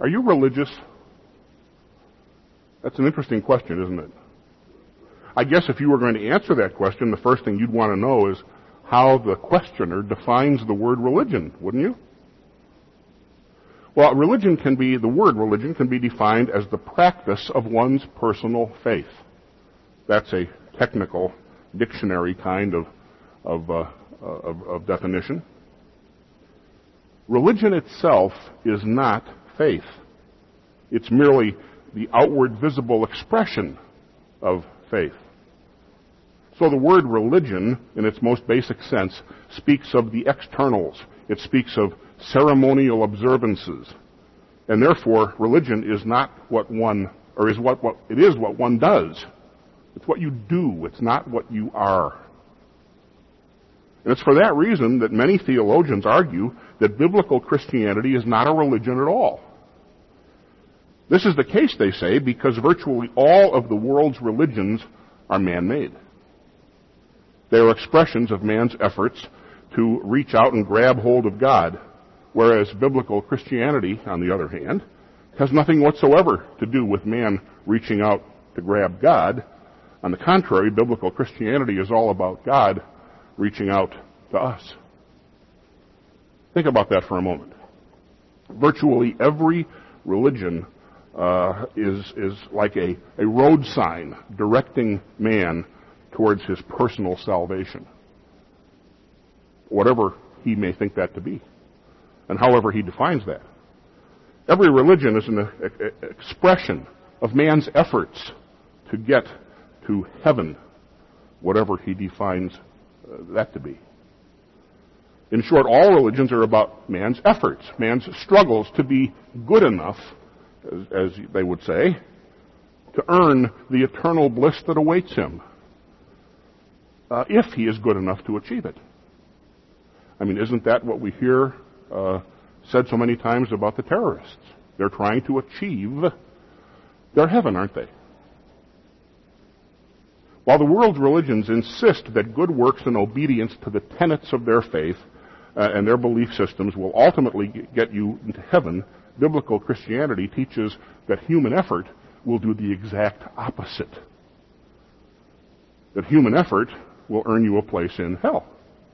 Are you religious? That's an interesting question, isn't it? I guess if you were going to answer that question, the first thing you'd want to know is how the questioner defines the word religion, wouldn't you? Well, the word religion can be defined as the practice of one's personal faith. That's a technical dictionary kind of definition. Religion itself is not faith. It's merely the outward visible expression of faith. So the word religion, in its most basic sense, speaks of the externals. It speaks of ceremonial observances. And therefore, religion is not what one, or is what it is what one does. It's what you do. It's not what you are. And it's for that reason that many theologians argue that biblical Christianity is not a religion at all. This is the case, they say, because virtually all of the world's religions are man-made. They are expressions of man's efforts to reach out and grab hold of God, whereas biblical Christianity, on the other hand, has nothing whatsoever to do with man reaching out to grab God. On the contrary, biblical Christianity is all about God reaching out to us. Think about that for a moment. Virtually every religion is like a road sign directing man towards his personal salvation, whatever he may think that to be, and however he defines that. Every religion is an expression of man's efforts to get to heaven, whatever he defines that to be. In short, all religions are about man's efforts, man's struggles to be good enough, as they would say, to earn the eternal bliss that awaits him, if he is good enough to achieve it. I mean, isn't that what we hear said so many times about the terrorists? They're trying to achieve their heaven, aren't they? While the world's religions insist that good works and obedience to the tenets of their faith and their belief systems will ultimately get you into heaven, biblical Christianity teaches that human effort will do the exact opposite. That human effort will earn you a place in hell.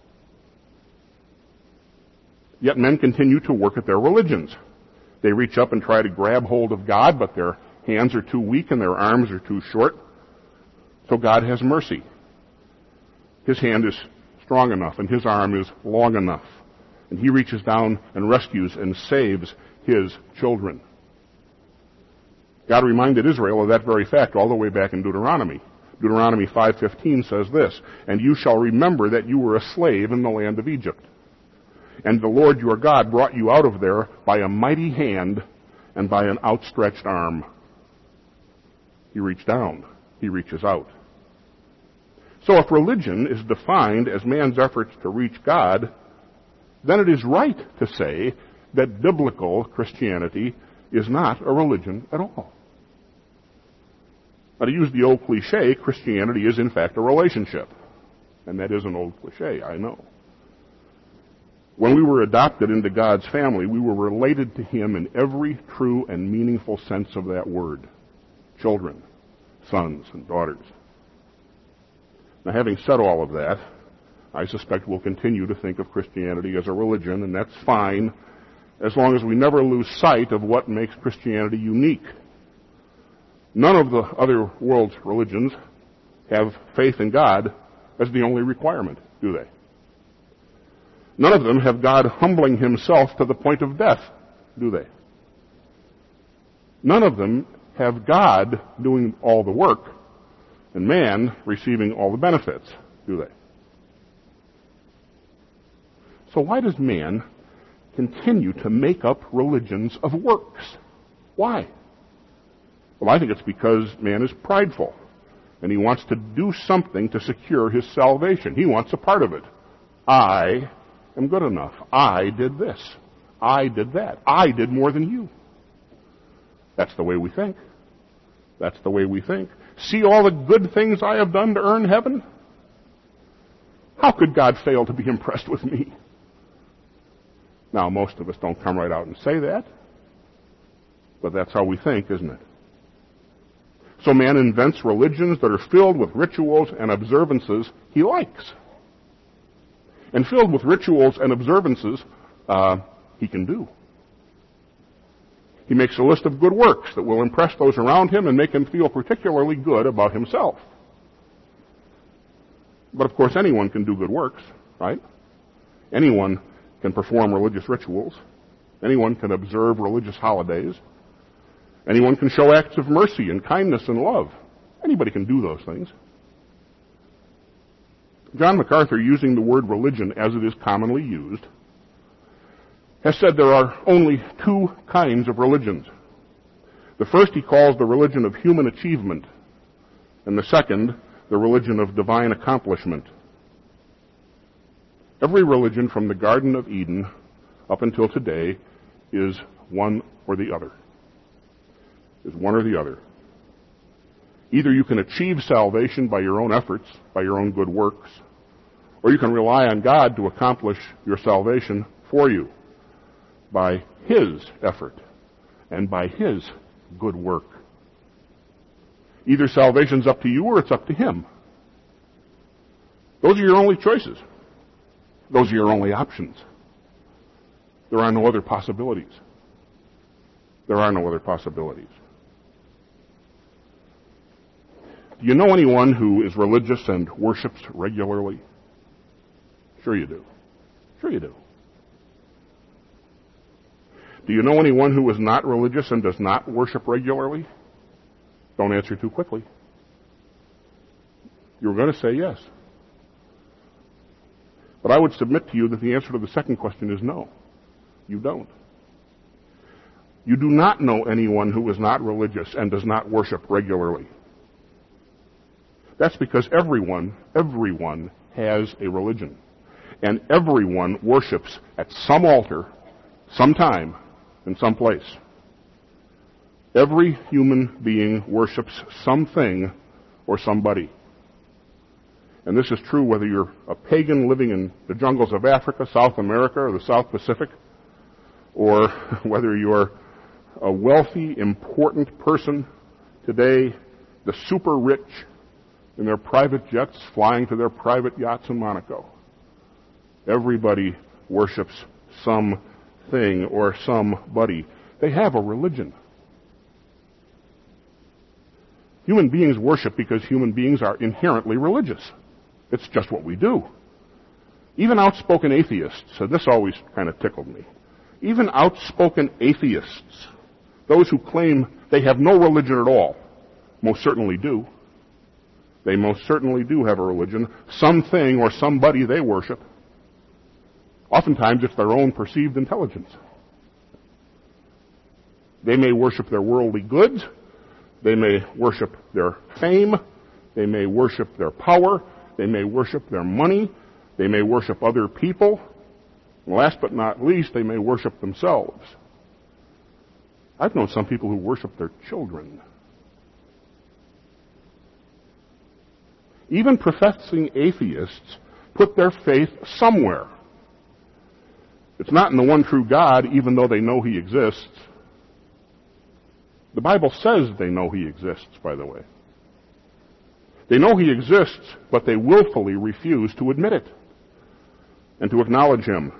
Yet men continue to work at their religions. They reach up and try to grab hold of God, but their hands are too weak and their arms are too short. So God has mercy. His hand is strong enough and his arm is long enough. And he reaches down and rescues and saves his children. God reminded Israel of that very fact all the way back in Deuteronomy. Deuteronomy 5:15 says this, "And you shall remember that you were a slave in the land of Egypt. And the Lord your God brought you out of there by a mighty hand and by an outstretched arm." He reached down. He reaches out. So if religion is defined as man's efforts to reach God, then it is right to say that biblical Christianity is not a religion at all. Now, to use the old cliche, Christianity is in fact a relationship. And that is an old cliche, I know. When we were adopted into God's family, we were related to him in every true and meaningful sense of that word. Children, sons, and daughters. Now, having said all of that, I suspect we'll continue to think of Christianity as a religion, and that's fine, as long as we never lose sight of what makes Christianity unique. None of the other world's religions have faith in God as the only requirement, do they? None of them have God humbling himself to the point of death, do they? None of them have God doing all the work and man receiving all the benefits, do they? So why does man continue to make up religions of works? Why? Well, I think it's because man is prideful, and he wants to do something to secure his salvation. He wants a part of it. I am good enough. I did this. I did that. I did more than you. That's the way we think. That's the way we think. See all the good things I have done to earn heaven? How could God fail to be impressed with me? Now, most of us don't come right out and say that. But that's how we think, isn't it? So man invents religions that are filled with rituals and observances he likes. And filled with rituals and observances he can do. He makes a list of good works that will impress those around him and make him feel particularly good about himself. But of course anyone can do good works, right? Anyone can perform religious rituals. Anyone can observe religious holidays. Anyone can show acts of mercy and kindness and love. Anybody can do those things. John MacArthur, using the word religion as it is commonly used, has said there are only two kinds of religions. The first he calls the religion of human achievement, and the second, the religion of divine accomplishment. Every religion from the Garden of Eden up until today is one or the other. Is one or the other. Either you can achieve salvation by your own efforts, by your own good works, or you can rely on God to accomplish your salvation for you by His effort and by His good work. Either salvation's up to you or it's up to Him. Those are your only choices. Those are your only options. There are no other possibilities. There are no other possibilities. Do you know anyone who is religious and worships regularly? Sure you do. Sure you do. Do you know anyone who is not religious and does not worship regularly? Don't answer too quickly. You're going to say yes. But I would submit to you that the answer to the second question is no. You don't. You do not know anyone who is not religious and does not worship regularly. That's because everyone has a religion. And everyone worships at some altar, sometime, in some place. Every human being worships something or somebody. And this is true whether you're a pagan living in the jungles of Africa, South America, or the South Pacific, or whether you're a wealthy, important person today, the super rich in their private jets flying to their private yachts in Monaco. Everybody worships something or somebody. They have a religion. Human beings worship because human beings are inherently religious. It's just what we do. Even outspoken atheists, and this always kind of tickled me, even outspoken atheists, those who claim they have no religion at all, most certainly do. They most certainly do have a religion, something or somebody they worship. Oftentimes it's their own perceived intelligence. They may worship their worldly goods. They may worship their fame. They may worship their power. They may worship their money. They may worship other people. And last but not least, they may worship themselves. I've known some people who worship their children. Even professing atheists put their faith somewhere. It's not in the one true God, even though they know He exists. The Bible says they know He exists, by the way. They know He exists, but they willfully refuse to admit it and to acknowledge Him.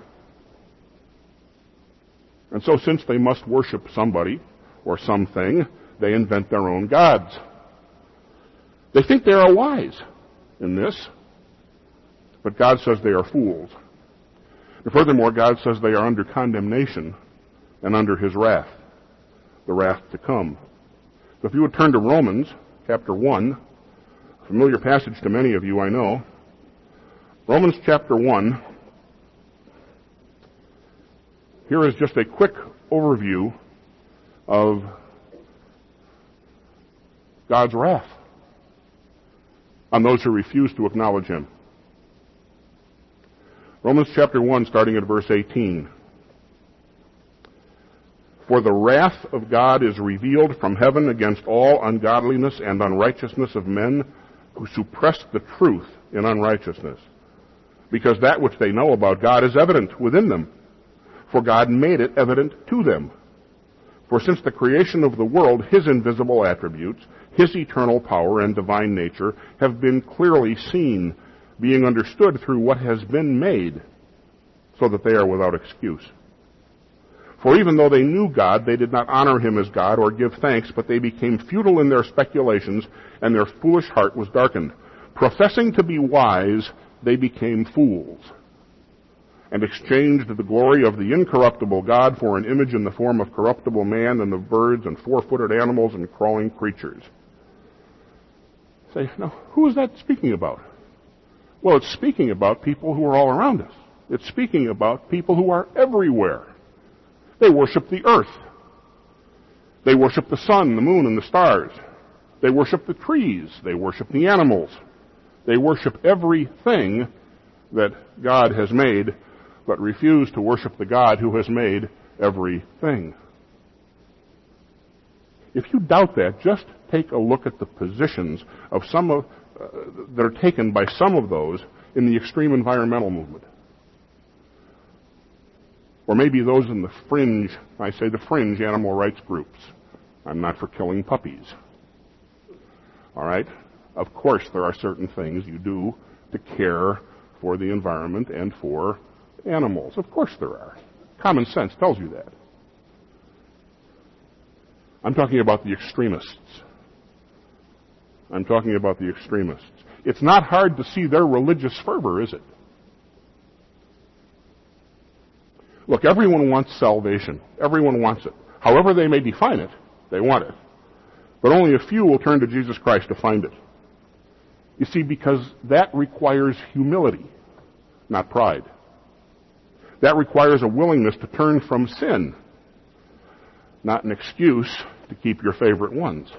And so since they must worship somebody or something, they invent their own gods. They think they are wise in this, but God says they are fools. And furthermore, God says they are under condemnation and under His wrath, the wrath to come. So if you would turn to Romans chapter 1, a familiar passage to many of you, I know. Romans chapter 1, here is just a quick overview of God's wrath on those who refuse to acknowledge Him. Romans chapter 1, starting at verse 18. For the wrath of God is revealed from heaven against all ungodliness and unrighteousness of men who suppress the truth in unrighteousness, because that which they know about God is evident within them, for God made it evident to them. For since the creation of the world, his invisible attributes, his eternal power and divine nature have been clearly seen, being understood through what has been made, so that they are without excuse. For even though they knew God, they did not honor him as God or give thanks, but they became futile in their speculations, and their foolish heart was darkened. Professing to be wise, they became fools, and exchanged the glory of the incorruptible God for an image in the form of corruptible man and of birds and four-footed animals and crawling creatures. Say, now, who is that speaking about? Well, it's speaking about people who are all around us. It's speaking about people who are everywhere. They worship the earth. They worship the sun, the moon, and the stars. They worship the trees. They worship the animals. They worship everything that God has made, but refuse to worship the God who has made everything. If you doubt that, just take a look at the positions of that are taken by some of those in the extreme environmental movement. Or maybe those in the fringe, I say the fringe animal rights groups. I'm not for killing puppies. All right? Of course there are certain things you do to care for the environment and for animals. Of course there are. Common sense tells you that. I'm talking about the extremists. I'm talking about the extremists. It's not hard to see their religious fervor, is it? Look, everyone wants salvation. Everyone wants it. However they may define it, they want it. But only a few will turn to Jesus Christ to find it. You see, because that requires humility, not pride. That requires a willingness to turn from sin, not an excuse to keep your favorite ones.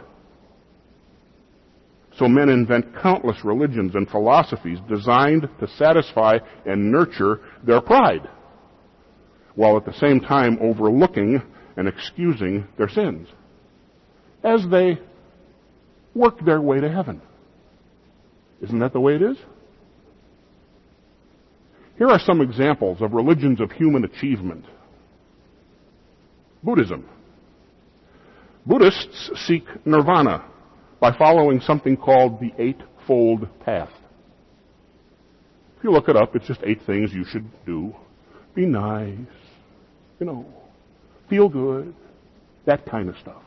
So men invent countless religions and philosophies designed to satisfy and nurture their pride, while at the same time overlooking and excusing their sins as they work their way to heaven. Isn't that the way it is? Here are some examples of religions of human achievement. Buddhism. Buddhists seek nirvana by following something called the Eightfold Path. If you look it up, it's just 8 things you should do. Be nice, feel good, that kind of stuff.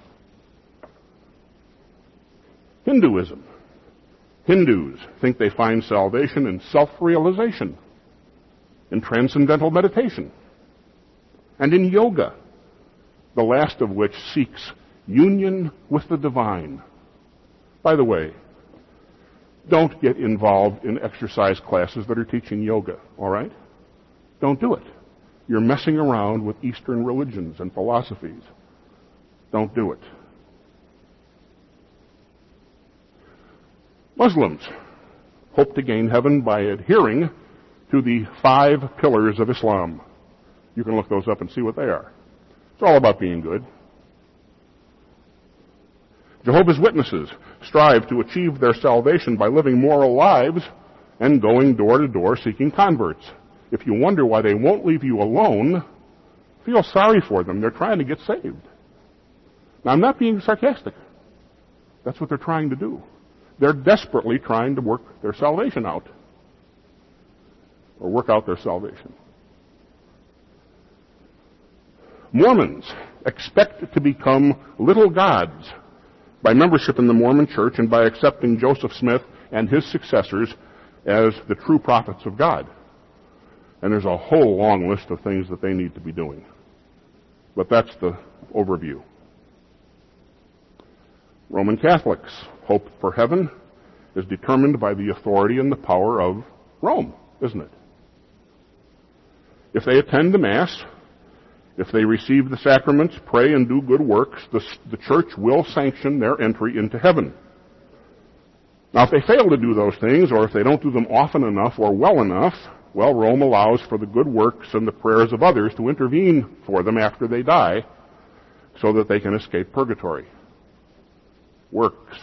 Hinduism. Hindus think they find salvation in self-realization, in transcendental meditation, and in yoga, the last of which seeks union with the divine. By the way, don't get involved in exercise classes that are teaching yoga, all right? Don't do it. You're messing around with Eastern religions and philosophies. Don't do it. Muslims hope to gain heaven by adhering to the 5 pillars of Islam. You can look those up and see what they are. It's all about being good. Jehovah's Witnesses strive to achieve their salvation by living moral lives and going door to door seeking converts. If you wonder why they won't leave you alone, feel sorry for them. They're trying to get saved. Now, I'm not being sarcastic. That's what they're trying to do. They're desperately trying to work their salvation out, or work out their salvation. Mormons expect to become little gods by membership in the Mormon Church and by accepting Joseph Smith and his successors as the true prophets of God. And there's a whole long list of things that they need to be doing. But that's the overview. Roman Catholics' hope for heaven is determined by the authority and the power of Rome, isn't it? If they attend the Mass, if they receive the sacraments, pray, and do good works, the church will sanction their entry into heaven. Now, if they fail to do those things, or if they don't do them often enough or well enough, well, Rome allows for the good works and the prayers of others to intervene for them after they die so that they can escape purgatory. Works.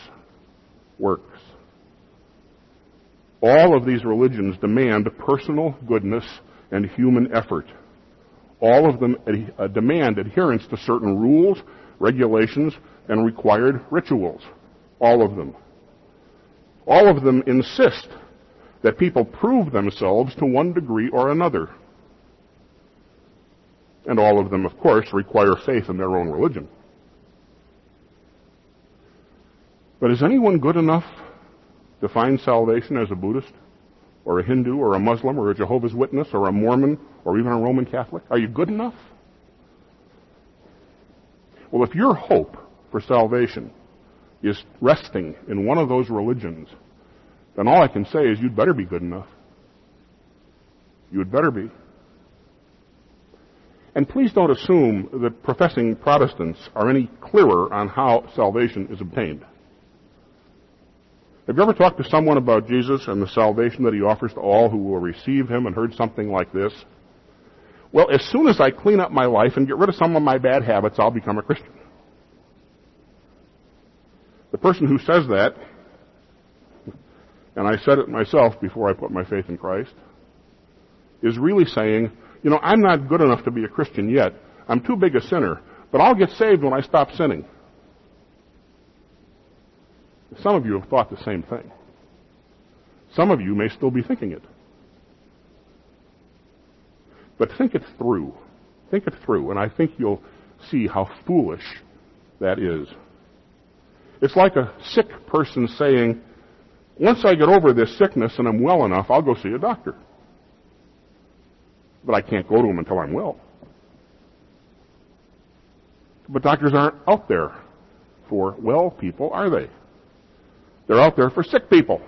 All of these religions demand personal goodness and human effort. All of them demand adherence to certain rules, regulations, and required rituals. All of them. All of them insist that people prove themselves to one degree or another. And all of them, of course, require faith in their own religion. But is anyone good enough to find salvation as a Buddhist, or a Hindu, or a Muslim, or a Jehovah's Witness, or a Mormon, or even a Roman Catholic? Are you good enough? Well, if your hope for salvation is resting in one of those religions, then all I can say is you'd better be good enough. You'd better be. And please don't assume that professing Protestants are any clearer on how salvation is obtained. Have you ever talked to someone about Jesus and the salvation that he offers to all who will receive him and heard something like this? Well, as soon as I clean up my life and get rid of some of my bad habits, I'll become a Christian. The person who says that, and I said it myself before I put my faith in Christ, is really saying, I'm not good enough to be a Christian yet. I'm too big a sinner, but I'll get saved when I stop sinning. Some of you have thought the same thing. Some of you may still be thinking it. But think it through. Think it through, and I think you'll see how foolish that is. It's like a sick person saying, once I get over this sickness and I'm well enough, I'll go see a doctor. But I can't go to him until I'm well. But doctors aren't out there for well people, are they? They're out there for sick people.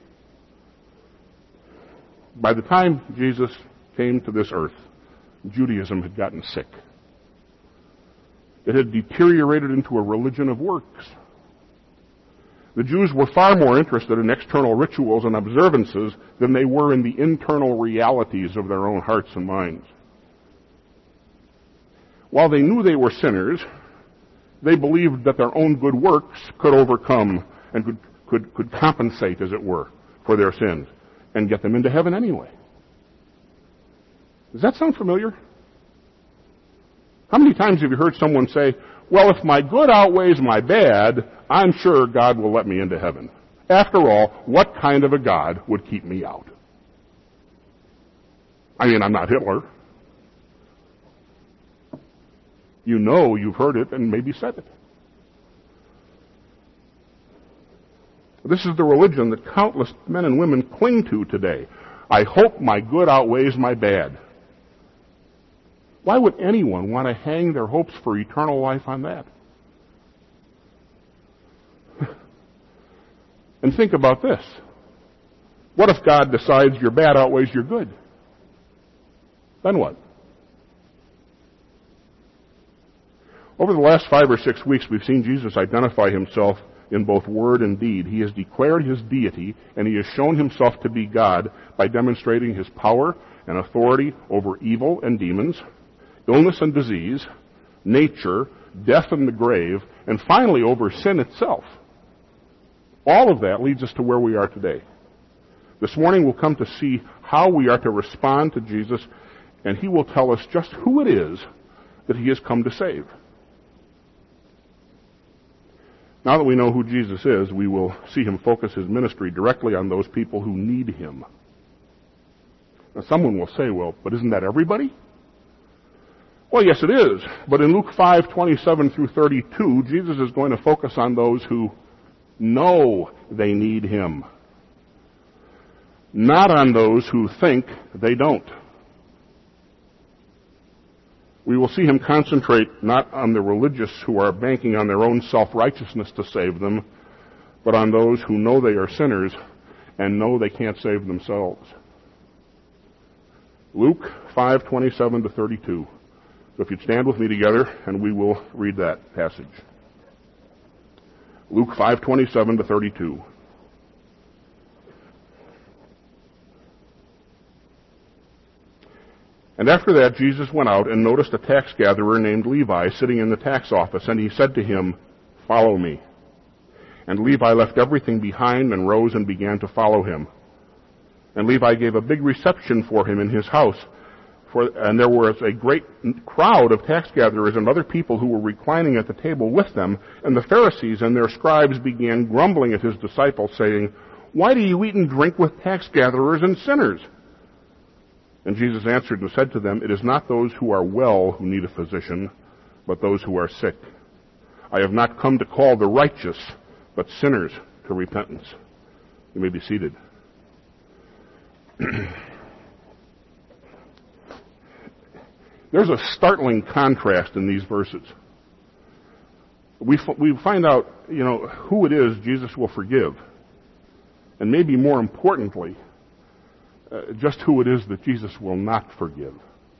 By the time Jesus came to this earth, Judaism had gotten sick. It had deteriorated into a religion of works. The Jews were far more interested in external rituals and observances than they were in the internal realities of their own hearts and minds. While they knew they were sinners, they believed that their own good works could overcome and could compensate, as it were, for their sins and get them into heaven anyway. Does that sound familiar? How many times have you heard someone say, well, if my good outweighs my bad, I'm sure God will let me into heaven. After all, what kind of a God would keep me out? I mean, I'm not Hitler. You know you've heard it and maybe said it. This is the religion that countless men and women cling to today. I hope my good outweighs my bad. Why would anyone want to hang their hopes for eternal life on that? And think about this. What if God decides your bad outweighs your good? Then what? Over the last 5 or 6 weeks, we've seen Jesus identify himself in both word and deed. He has declared his deity, and he has shown himself to be God by demonstrating his power and authority over evil and demons, illness and disease, nature, death and the grave, and finally over sin itself. All of that leads us to where we are today. This morning we'll come to see how we are to respond to Jesus, and he will tell us just who it is that he has come to save. Now that we know who Jesus is, we will see him focus his ministry directly on those people who need him. Now someone will say, well, but isn't that everybody? Well, yes, it is. But in Luke 5:27 through 32, Jesus is going to focus on those who know they need him, not on those who think they don't. We will see him concentrate not on the religious who are banking on their own self-righteousness to save them, but on those who know they are sinners and know they can't save themselves. Luke 5:27 to 32. So if you'd stand with me together, and we will read that passage. Luke 5:27 to 32. And after that, Jesus went out and noticed a tax gatherer named Levi sitting in the tax office, and he said to him, "Follow me." And Levi left everything behind and rose and began to follow him. And Levi gave a big reception for him in his house, and there was a great crowd of tax gatherers and other people who were reclining at the table with them, and the Pharisees and their scribes began grumbling at his disciples, saying, "Why do you eat and drink with tax gatherers and sinners?" And Jesus answered and said to them, "It is not those who are well who need a physician, but those who are sick. I have not come to call the righteous, but sinners to repentance." You may be seated. There's a startling contrast in these verses. We find out, who it is Jesus will forgive. And maybe more importantly, just who it is that Jesus will not forgive.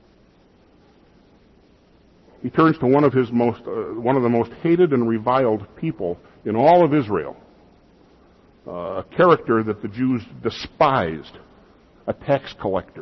He turns to one of the most hated and reviled people in all of Israel, a character that the Jews despised, a tax collector.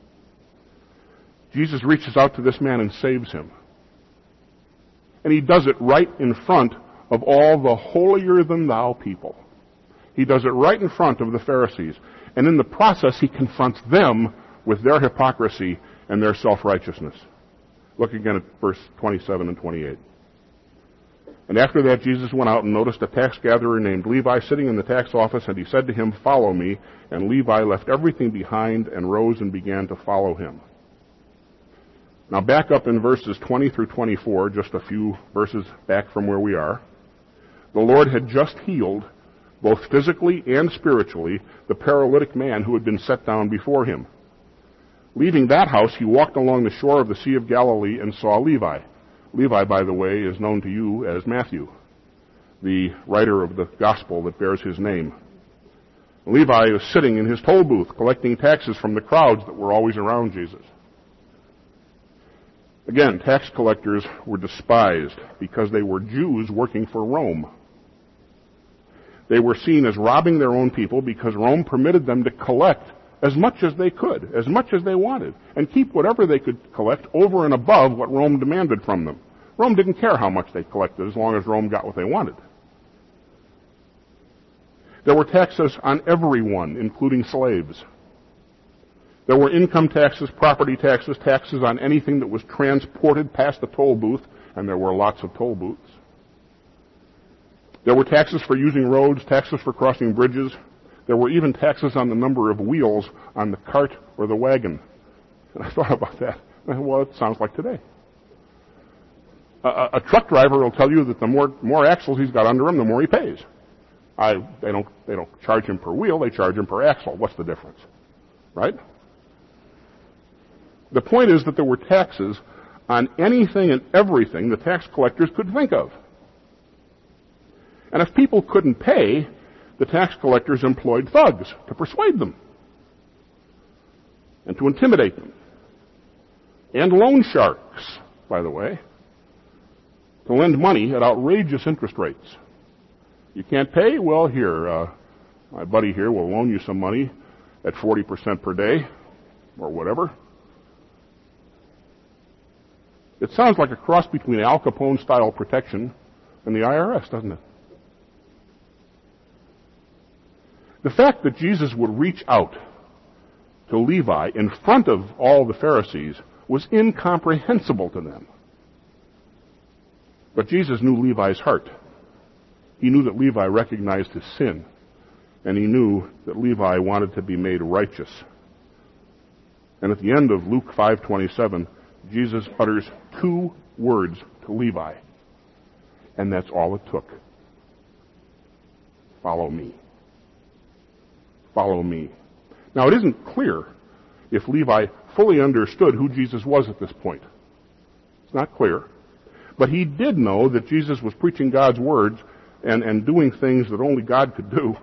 Jesus reaches out to this man and saves him. And he does it right in front of all the holier-than-thou people. He does it right in front of the Pharisees. And in the process, he confronts them with their hypocrisy and their self-righteousness. Look again at verse 27 and 28. "And after that, Jesus went out and noticed a tax gatherer named Levi sitting in the tax office, and he said to him, 'Follow me.' And Levi left everything behind and rose and began to follow him." Now back up in verses 20 through 24, just a few verses back from where we are. The Lord had just healed, both physically and spiritually, the paralytic man who had been set down before him. Leaving that house, he walked along the shore of the Sea of Galilee and saw Levi. Levi, by the way, is known to you as Matthew, the writer of the gospel that bears his name. Levi was sitting in his toll booth collecting taxes from the crowds that were always around Jesus. Again, tax collectors were despised because they were Jews working for Rome. They were seen as robbing their own people because Rome permitted them to collect as much as they could, as much as they wanted, and keep whatever they could collect over and above what Rome demanded from them. Rome didn't care how much they collected as long as Rome got what they wanted. There were taxes on everyone, including slaves. There were income taxes, property taxes, taxes on anything that was transported past the toll booth, and there were lots of toll booths. There were taxes for using roads, taxes for crossing bridges. There were even taxes on the number of wheels on the cart or the wagon. And I thought about that. Well, it sounds like today. A truck driver will tell you that the more axles he's got under him, the more he pays. They don't charge him per wheel, they charge him per axle. What's the difference? Right? The point is that there were taxes on anything and everything the tax collectors could think of. And if people couldn't pay, the tax collectors employed thugs to persuade them and to intimidate them. And loan sharks, by the way, to lend money at outrageous interest rates. You can't pay? Well, here, my buddy here will loan you some money at 40% per day or whatever. It sounds like a cross between Al Capone-style protection and the IRS, doesn't it? The fact that Jesus would reach out to Levi in front of all the Pharisees was incomprehensible to them. But Jesus knew Levi's heart. He knew that Levi recognized his sin, and he knew that Levi wanted to be made righteous. And at the end of Luke 5:27, Jesus utters two words to Levi, and that's all it took. Follow me. Follow me. Now, it isn't clear if Levi fully understood who Jesus was at this point. It's not clear. But he did know that Jesus was preaching God's words and doing things that only God could do.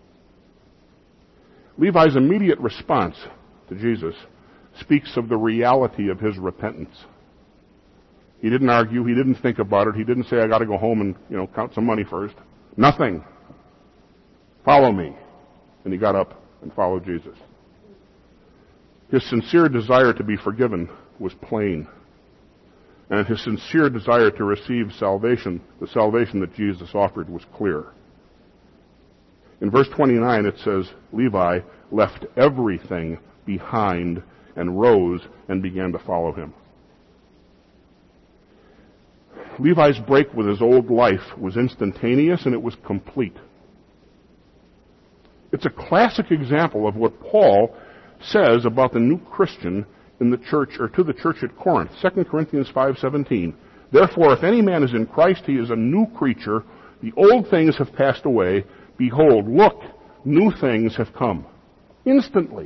Levi's immediate response to Jesus speaks of the reality of his repentance. He didn't argue. He didn't think about it. He didn't say, I got to go home and count some money first. Nothing. Follow me. And he got up and followed Jesus. His sincere desire to be forgiven was plain. And his sincere desire to receive salvation, the salvation that Jesus offered, was clear. In verse 29 it says, Levi left everything behind and rose and began to follow him. Levi's break with his old life was instantaneous and it was complete. It's a classic example of what Paul says about the new Christian in the church, or to the church at Corinth. 2 Corinthians 5:17. Therefore, if any man is in Christ, he is a new creature. The old things have passed away. Behold, look, new things have come. Instantly.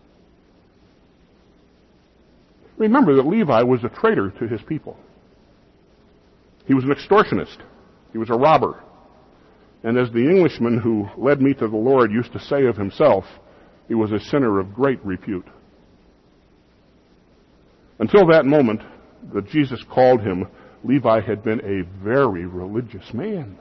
Remember that Levi was a traitor to his people. He was an extortionist. He was a robber. And as the Englishman who led me to the Lord used to say of himself, he was a sinner of great repute. Until that moment that Jesus called him, Levi had been a very religious man.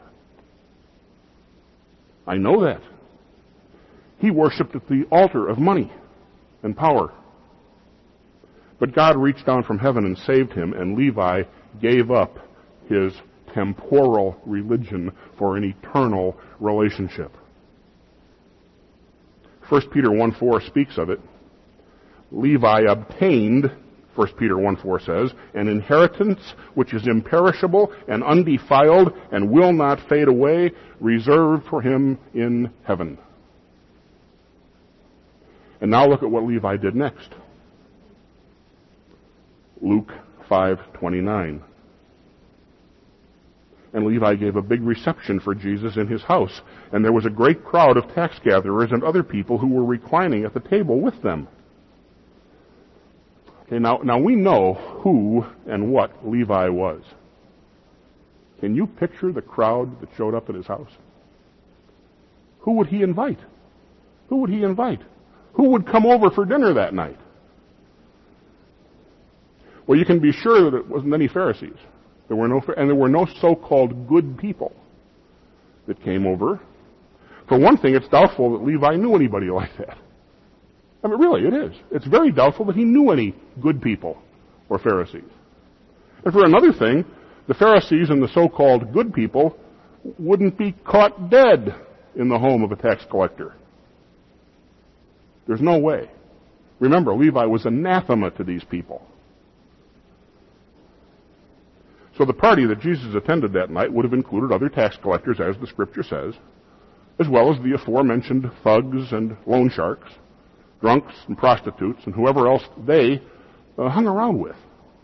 I know that. He worshipped at the altar of money and power. But God reached down from heaven and saved him, and Levi gave up his temporal religion for an eternal relationship. 1 Peter 1:4 speaks of it. Levi obtained, 1 Peter 1:4 says, an inheritance which is imperishable and undefiled and will not fade away, reserved for him in heaven. And now look at what Levi did next. Luke 5:29. And Levi gave a big reception for Jesus in his house, and there was a great crowd of tax gatherers and other people who were reclining at the table with them. Okay, now we know who and what Levi was. Can you picture the crowd that showed up at his house? Who would he invite? Who would he invite? Who would come over for dinner that night? Well, you can be sure that it wasn't any Pharisees. There were no so-called good people that came over. For one thing, it's doubtful that Levi knew anybody like that. I mean, really, it is. It's very doubtful that he knew any good people or Pharisees. And for another thing, the Pharisees and the so-called good people wouldn't be caught dead in the home of a tax collector. There's no way. Remember, Levi was anathema to these people. So the party that Jesus attended that night would have included other tax collectors, as the Scripture says, as well as the aforementioned thugs and loan sharks, drunks and prostitutes, and whoever else they hung around with.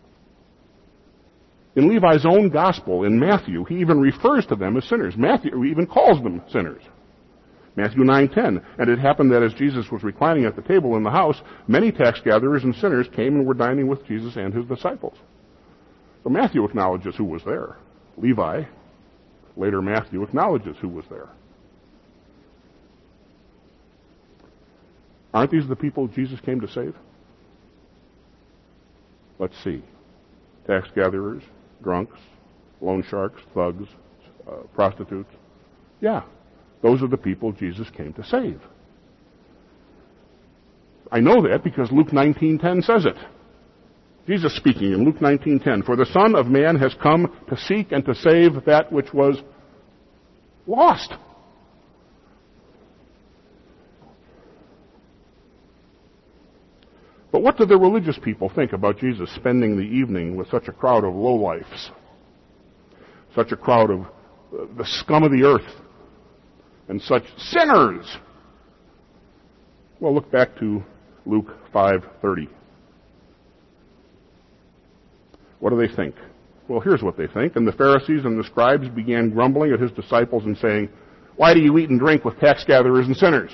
In Levi's own gospel, in Matthew, he even refers to them as sinners. Matthew even calls them sinners. Matthew 9:10, and it happened that as Jesus was reclining at the table in the house, many tax gatherers and sinners came and were dining with Jesus and his disciples. So Matthew acknowledges who was there. Levi, later Matthew, acknowledges who was there. Aren't these the people Jesus came to save? Let's see. Tax gatherers, drunks, loan sharks, thugs, prostitutes. Yeah, those are the people Jesus came to save. I know that because Luke 19:10 says it. Jesus speaking in Luke 19:10, "For the Son of Man has come to seek and to save that which was lost." But what do the religious people think about Jesus spending the evening with such a crowd of lowlifes? Such a crowd of the scum of the earth and such sinners? Well, look back to Luke 5:30. What do they think? Well, here's what they think. And the Pharisees and the scribes began grumbling at his disciples and saying, "Why do you eat and drink with tax gatherers and sinners?"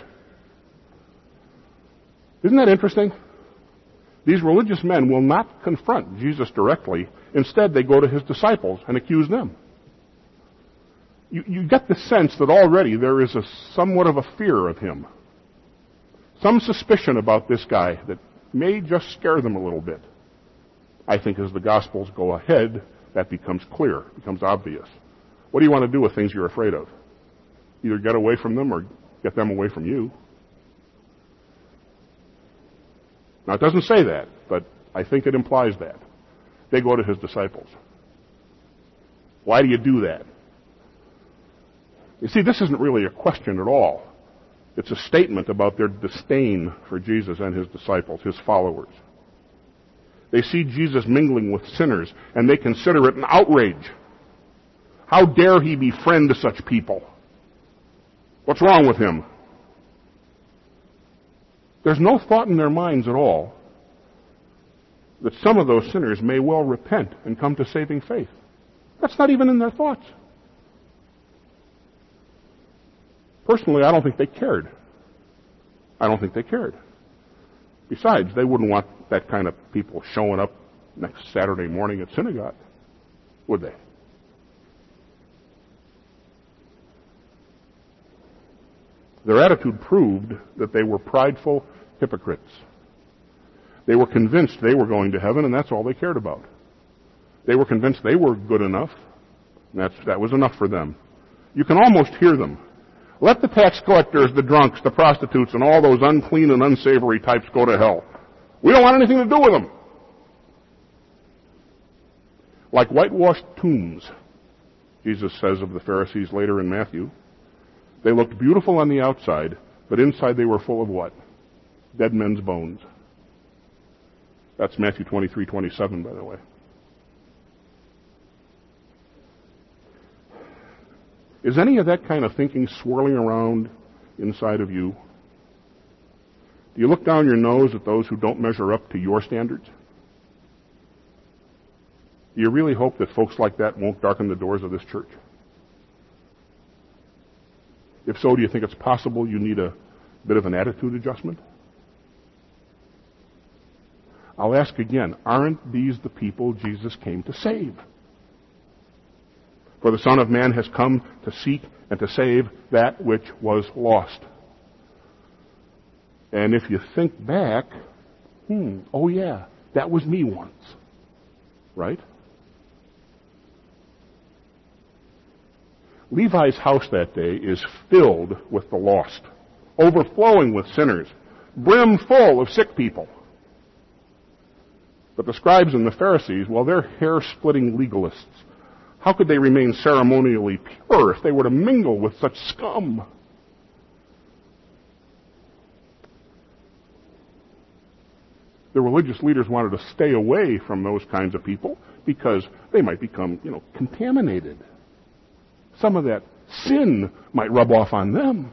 Isn't that interesting? These religious men will not confront Jesus directly. Instead, they go to his disciples and accuse them. You get the sense that already there is somewhat of a fear of him. Some suspicion about this guy that may just scare them a little bit. I think as the Gospels go ahead, that becomes clear, becomes obvious. What do you want to do with things you're afraid of? Either get away from them or get them away from you. Now, it doesn't say that, but I think it implies that. They go to his disciples. Why do you do that? You see, this isn't really a question at all. It's a statement about their disdain for Jesus and his disciples, his followers. They see Jesus mingling with sinners, and they consider it an outrage. How dare he befriend such people? What's wrong with him? There's no thought in their minds at all that some of those sinners may well repent and come to saving faith. That's not even in their thoughts. Personally, I don't think they cared. Besides, they wouldn't want that kind of people showing up next Saturday morning at synagogue, would they? Their attitude proved that they were prideful hypocrites. They were convinced they were going to heaven, and that's all they cared about. They were convinced they were good enough, and that was enough for them. You can almost hear them. Let the tax collectors, the drunks, the prostitutes, and all those unclean and unsavory types go to hell. We don't want anything to do with them. Like whitewashed tombs, Jesus says of the Pharisees later in Matthew. They looked beautiful on the outside, but inside they were full of what? Dead men's bones. That's Matthew 23:27, by the way. Is any of that kind of thinking swirling around inside of you? Do you look down your nose at those who don't measure up to your standards? Do you really hope that folks like that won't darken the doors of this church? If so, do you think it's possible you need a bit of an attitude adjustment? I'll ask again, aren't these the people Jesus came to save? For the Son of Man has come to seek and to save that which was lost. And if you think back, oh yeah, that was me once. Right? Levi's house that day is filled with the lost, overflowing with sinners, brim full of sick people. But the scribes and the Pharisees, well, they're hair-splitting legalists. How could they remain ceremonially pure if they were to mingle with such scum? The religious leaders wanted to stay away from those kinds of people because they might become, contaminated. Some of that sin might rub off on them.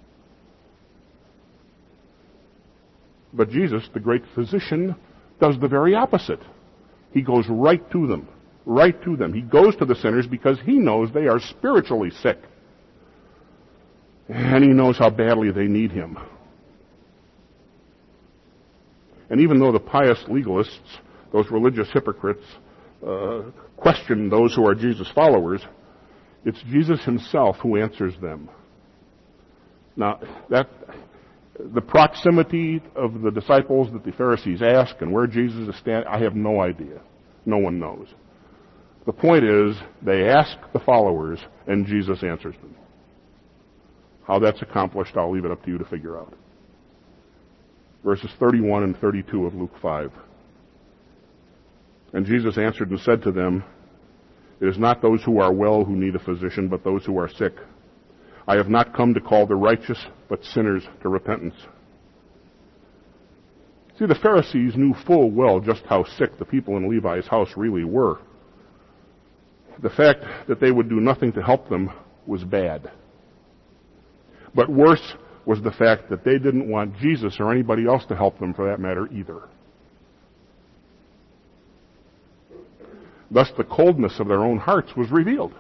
But Jesus, the great physician, does the very opposite. He goes right to them. Right to them. He goes to the sinners because he knows they are spiritually sick. And he knows how badly they need him. And even though the pious legalists, those religious hypocrites, question those who are Jesus' followers, it's Jesus himself who answers them. Now, the proximity of the disciples that the Pharisees ask and where Jesus is standing, I have no idea. No one knows. The point is, they ask the followers, and Jesus answers them. How that's accomplished, I'll leave it up to you to figure out. Verses 31 and 32 of Luke 5. And Jesus answered and said to them, "It is not those who are well who need a physician, but those who are sick. I have not come to call the righteous, but sinners to repentance." See, the Pharisees knew full well just how sick the people in Levi's house really were. The fact that they would do nothing to help them was bad. But worse was the fact that they didn't want Jesus or anybody else to help them for that matter either. Thus the coldness of their own hearts was revealed.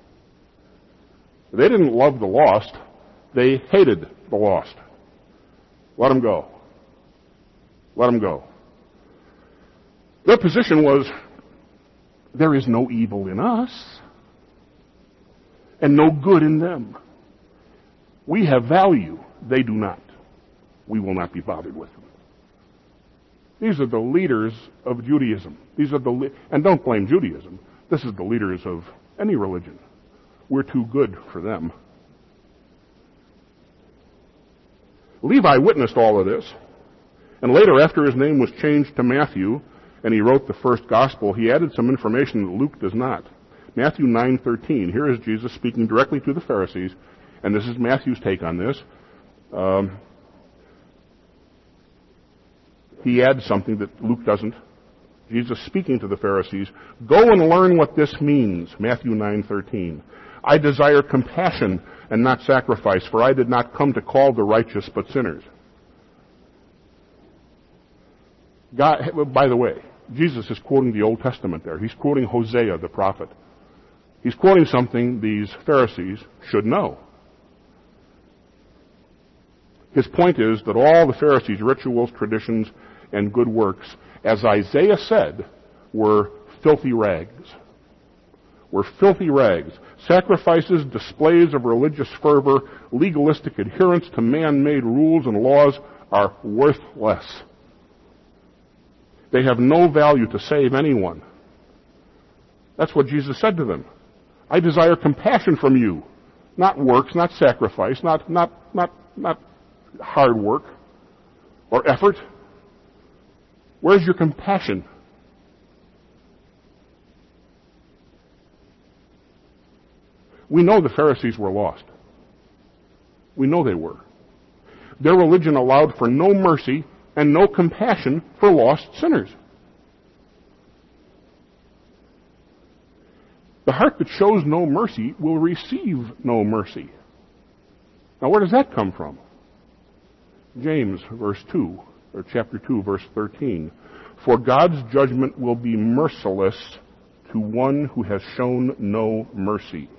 They didn't love the lost. They hated the lost. Let them go. Let them go. Their position was, there is no evil in us and no good in them. We have value. They do not. We will not be bothered with them. These are the leaders of Judaism. And don't blame Judaism. This is the leaders of any religion. We're too good for them. Levi witnessed all of this. And later, after his name was changed to Matthew, and he wrote the first gospel, he added some information that Luke does not. Matthew 9:13. Here is Jesus speaking directly to the Pharisees, and this is Matthew's take on this. He adds something that Luke doesn't. Jesus speaking to the Pharisees, "Go and learn what this means." Matthew 9:13. "I desire compassion and not sacrifice, for I did not come to call the righteous but sinners." God, by the way, Jesus is quoting the Old Testament there. He's quoting Hosea the prophet. He's quoting something these Pharisees should know. His point is that all the Pharisees' rituals, traditions, and good works, as Isaiah said, were filthy rags. Were filthy rags. Sacrifices, displays of religious fervor, legalistic adherence to man-made rules and laws are worthless. They have no value to save anyone. That's what Jesus said to them. "I desire compassion from you, not works, not sacrifice, not hard work or effort. Where's your compassion?" We know the Pharisees were lost. We know they were. Their religion allowed for no mercy and no compassion for lost sinners. The heart that shows no mercy will receive no mercy. Now, where does that come from? James, verse 2, or chapter 2, verse 13. "For God's judgment will be merciless to one who has shown no mercy."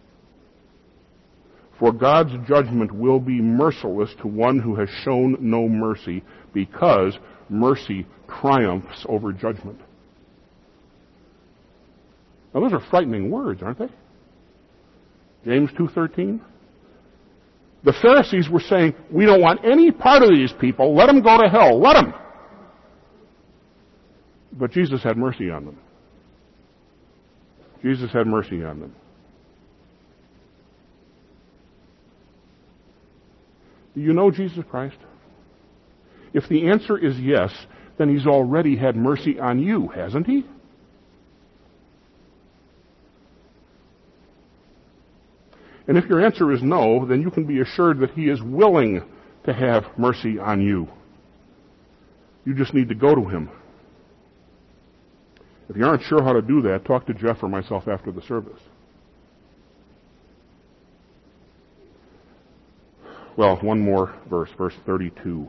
For God's judgment will be merciless to one who has shown no mercy, because mercy triumphs over judgment. Now, those are frightening words, aren't they? James 2:13. The Pharisees were saying, "We don't want any part of these people. Let them go to hell. Let them." But Jesus had mercy on them. Jesus had mercy on them. Do you know Jesus Christ? If the answer is yes, then He's already had mercy on you, hasn't He? And if your answer is no, then you can be assured that He is willing to have mercy on you. You just need to go to Him. If you aren't sure how to do that, talk to Jeff or myself after the service. Well, one more verse, verse 32.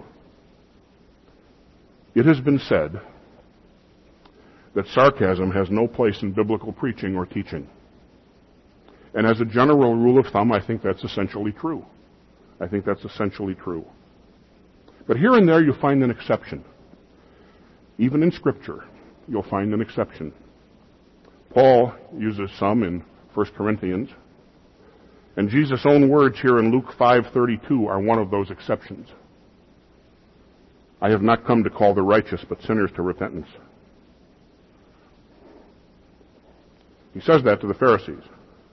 "It has been said that sarcasm has no place in biblical preaching or teaching. And as a general rule of thumb, I think that's essentially true. I think that's essentially true. But here and there you find an exception. Even in Scripture, you'll find an exception. Paul uses some in 1 Corinthians. And Jesus' own words here in Luke 5:32 are one of those exceptions. "I have not come to call the righteous, but sinners to repentance." He says that to the Pharisees.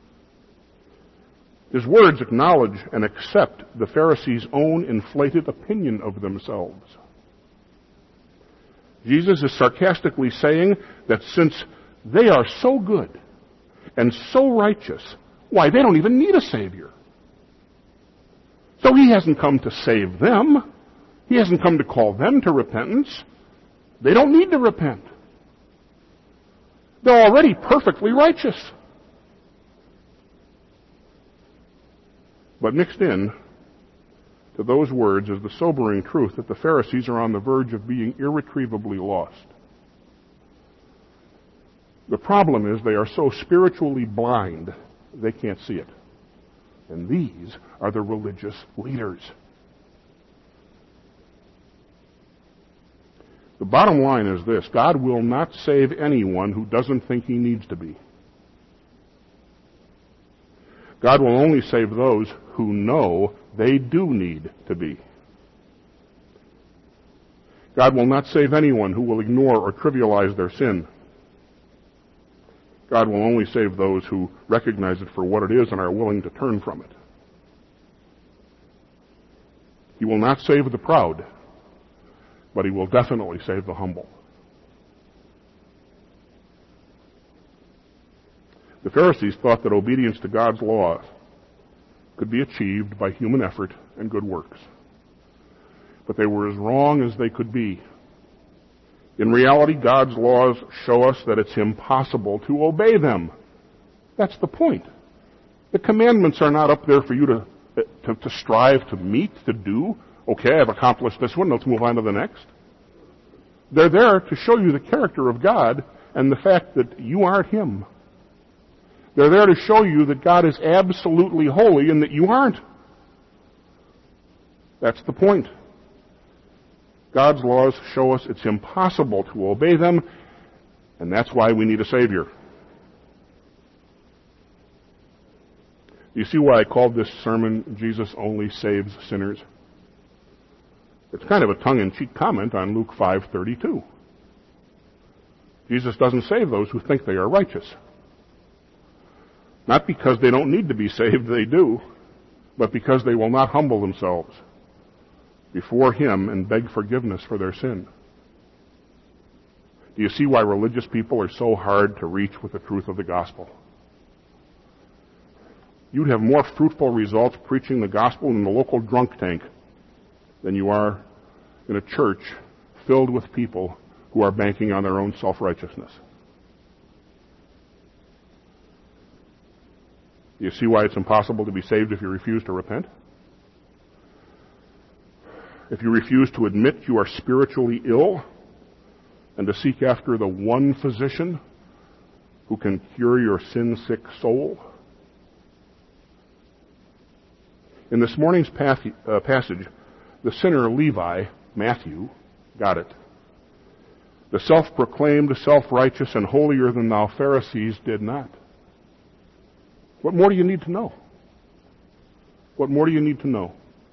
His words acknowledge and accept the Pharisees' own inflated opinion of themselves. Jesus is sarcastically saying that since they are so good and so righteous, why, they don't even need a Savior. So He hasn't come to save them. He hasn't come to call them to repentance. They don't need to repent. They're already perfectly righteous. But mixed in to those words is the sobering truth that the Pharisees are on the verge of being irretrievably lost. The problem is they are so spiritually blind they can't see it. And these are the religious leaders. The bottom line is this: God will not save anyone who doesn't think He needs to be. God will only save those who know they do need to be. God will not save anyone who will ignore or trivialize their sin. God will only save those who recognize it for what it is and are willing to turn from it. He will not save the proud, but He will definitely save the humble. The Pharisees thought that obedience to God's law could be achieved by human effort and good works. But they were as wrong as they could be. In reality, God's laws show us that it's impossible to obey them. That's the point. The commandments are not up there for you to strive to meet, to do. Okay, I've accomplished this one, let's move on to the next. They're there to show you the character of God and the fact that you aren't Him. They're there to show you that God is absolutely holy and that you aren't. That's the point. God's laws show us it's impossible to obey them, and that's why we need a Savior. Do you see why I called this sermon, Jesus Only Saves Sinners? It's kind of a tongue-in-cheek comment on Luke 5:32. Jesus doesn't save those who think they are righteous. Not because they don't need to be saved, they do, but because they will not humble themselves before Him and beg forgiveness for their sin. Do you see why religious people are so hard to reach with the truth of the gospel? You'd have more fruitful results preaching the gospel in the local drunk tank than you are in a church filled with people who are banking on their own self-righteousness. Do you see why it's impossible to be saved if you refuse to repent? If you refuse to admit you are spiritually ill and to seek after the one physician who can cure your sin-sick soul? In this morning's passage, the sinner Levi, Matthew, got it. The self-proclaimed, self-righteous, and holier-than-thou Pharisees did not. What more do you need to know? What more do you need to know?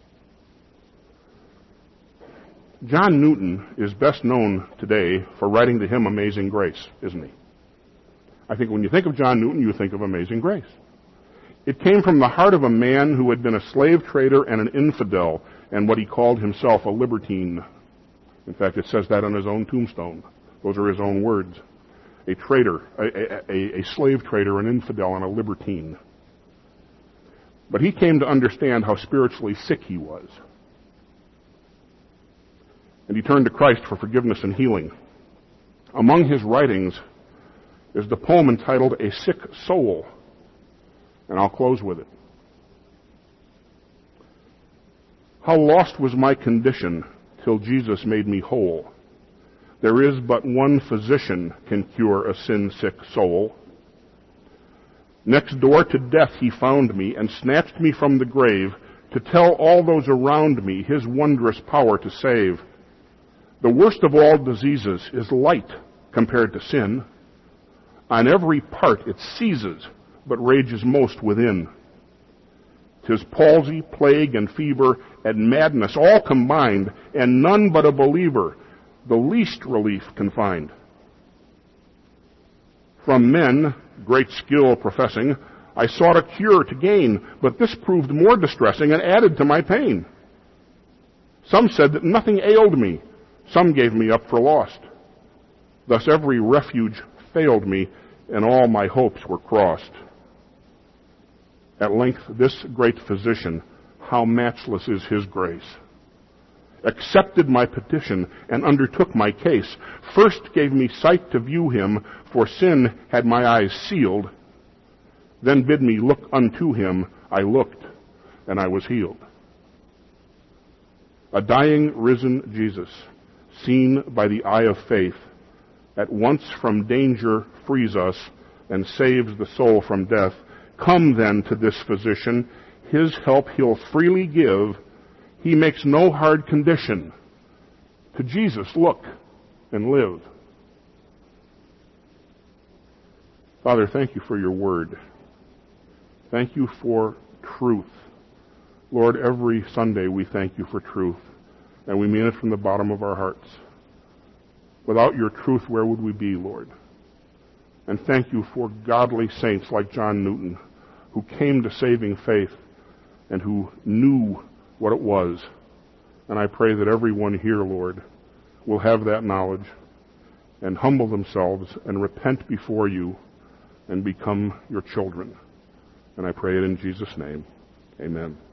John Newton is best known today for writing the hymn Amazing Grace, isn't he? I think when you think of John Newton, you think of Amazing Grace. It came from the heart of a man who had been a slave trader and an infidel, and what he called himself a libertine. In fact, it says that on his own tombstone. Those are his own words. A trader, a slave trader, an infidel, and a libertine. But he came to understand how spiritually sick he was. And he turned to Christ for forgiveness and healing. Among his writings is the poem entitled A Sick Soul. And I'll close with it. How lost was my condition till Jesus made me whole. There is but one physician can cure a sin-sick soul. Next door to death he found me and snatched me from the grave to tell all those around me his wondrous power to save. The worst of all diseases is light compared to sin. On every part it seizes, but rages most within. 'Tis palsy, plague, and fever, and madness all combined, and none but a believer the least relief can find. From men, great skill professing, I sought a cure to gain, but this proved more distressing and added to my pain. Some said that nothing ailed me, some gave me up for lost. Thus every refuge failed me, and all my hopes were crossed. At length this great physician, how matchless is his grace, accepted my petition and undertook my case. First gave me sight to view him, for sin had my eyes sealed. Then bid me look unto him. I looked, and I was healed. A dying, risen Jesus, seen by the eye of faith, at once from danger frees us and saves the soul from death. Come then to this physician, his help he'll freely give. He makes no hard condition. To Jesus look and live. Father, thank you for your word. Thank you for truth. Lord, every Sunday we thank you for truth, and we mean it from the bottom of our hearts. Without your truth, where would we be, Lord? And thank you for godly saints like John Newton, who came to saving faith and who knew what it was. And I pray that everyone here, Lord, will have that knowledge and humble themselves and repent before you and become your children. And I pray it in Jesus' name. Amen.